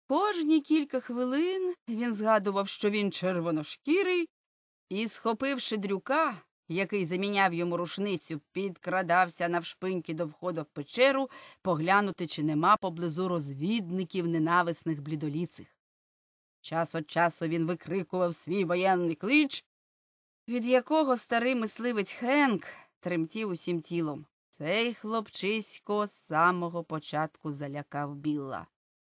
Кожні кілька хвилин він згадував, що він червоношкірий, і, схопивши дрюка, який заміняв йому рушницю, підкрадався навшпиньки до входу в печеру поглянути, чи нема поблизу розвідників ненависних блідоліцих. Час від часу він викрикував свій воєнний клич, від якого старий мисливець Хенк тремтів усім тілом. Цей хлопчисько з самого початку залякав Білла.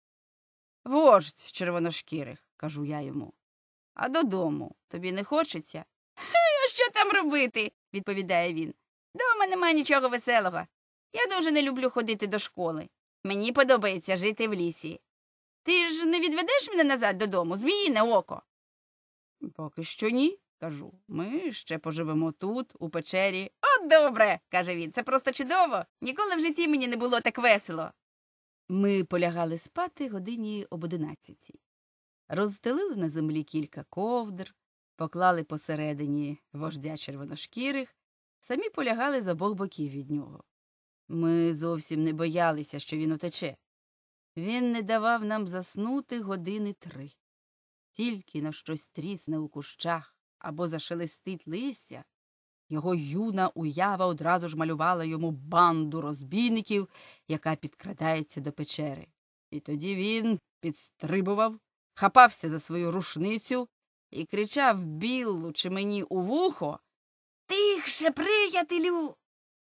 «Вождь червоношкірих», – кажу я йому. «А додому тобі не хочеться?» «А що там робити?» – відповідає він. «Дома нема нічого веселого. Я дуже не люблю ходити до школи. Мені подобається жити в лісі. Ти ж не відведеш мене назад додому, Зміїне око?» «Поки що ні», – кажу. «Ми ще поживемо тут, у печері». «От добре», – каже він, – «це просто чудово. Ніколи в житті мені не було так весело». Ми полягали спати годині об 11. Розстелили на землі кілька ковдр, поклали посередині вождя червоношкірих, самі полягали з обох боків від нього. Ми зовсім не боялися, що він утече. Він не давав нам заснути години 3. Тільки на щось трісне у кущах або зашелестить листя, його юна уява одразу ж малювала йому банду розбійників, яка підкрадається до печери. І тоді він підстрибував, хапався за свою рушницю і кричав Біллу чи мені у вухо: «Тихше, приятелю!»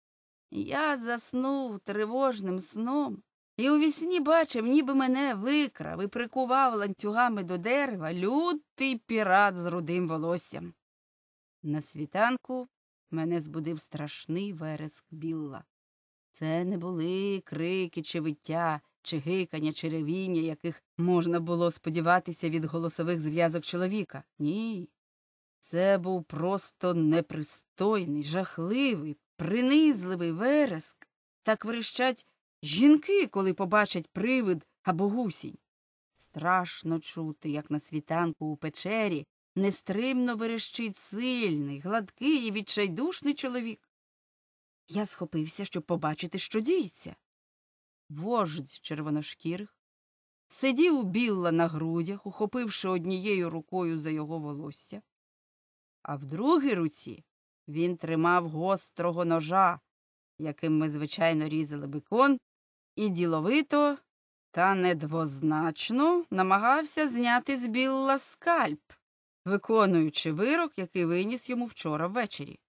Я заснув тривожним сном і увісні бачив, ніби мене викрав і прикував ланцюгами до дерева лютий пірат з рудим волоссям. На світанку мене збудив страшний вереск Білла. Це не були крики чи виття, чи гикання, чи ревіння, яких можна було сподіватися від голосових зв'язок чоловіка. Ні. Це був просто непристойний, жахливий, принизливий вереск. Так верещать жінки, коли побачать привид або гусінь. Страшно чути, як на світанку у печері нестримно верещить сильний, гладкий і відчайдушний чоловік. Я схопився, щоб побачити, що діється. Вождь червоношкірих сидів у Білла на грудях, ухопивши однією рукою за його волосся, а в другій руці він тримав гострого ножа, яким ми, звичайно, різали бекон, і діловито та недвозначно намагався зняти з Білла скальп, виконуючи вирок, який виніс йому вчора ввечері.